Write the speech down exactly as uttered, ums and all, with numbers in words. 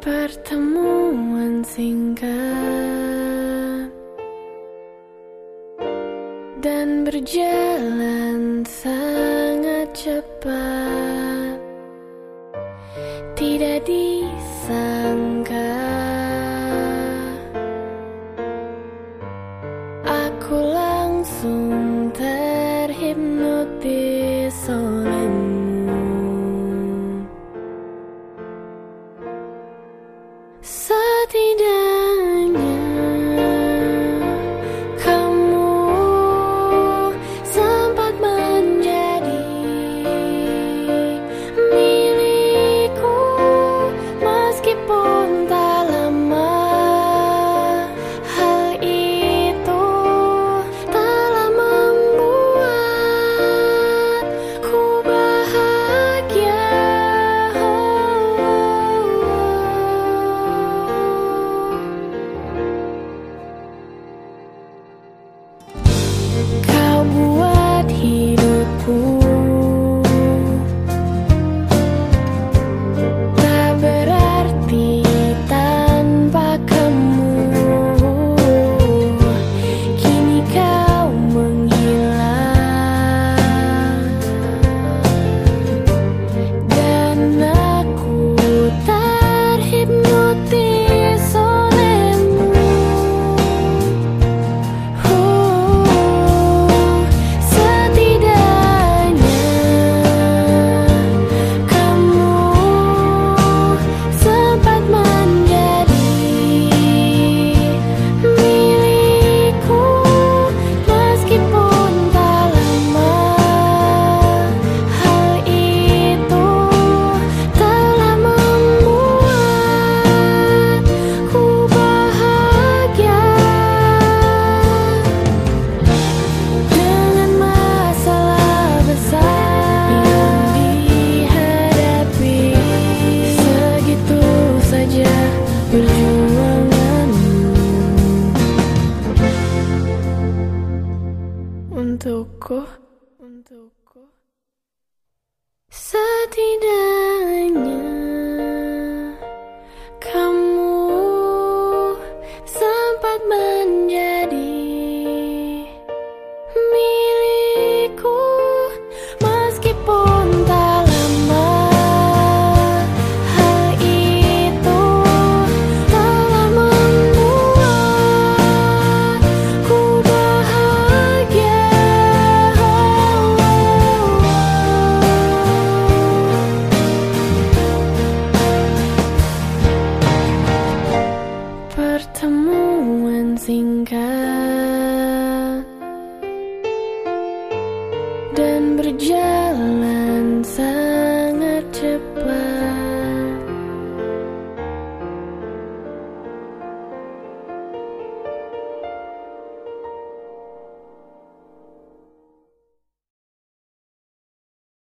Pertemuan singkat dan berjalan sangat cepat, tidak disangka aku langsung terhipnotis olehmu. Setidaknya kamu sempat menjadi milikku, meskipun tak lama. Hal itu telah membuatku bahagia. Kau buat hidupku tak berarti tanpa kamu. Kini kau menghilang dan aku terhipnotis olehmu. Untukku, untukku, setidaknya kamu sempat menjadi milikku, meskipun tak lama. Hal itu telah membuatku bahagia. Pertemuan singkat dan berjalan sangat cepat.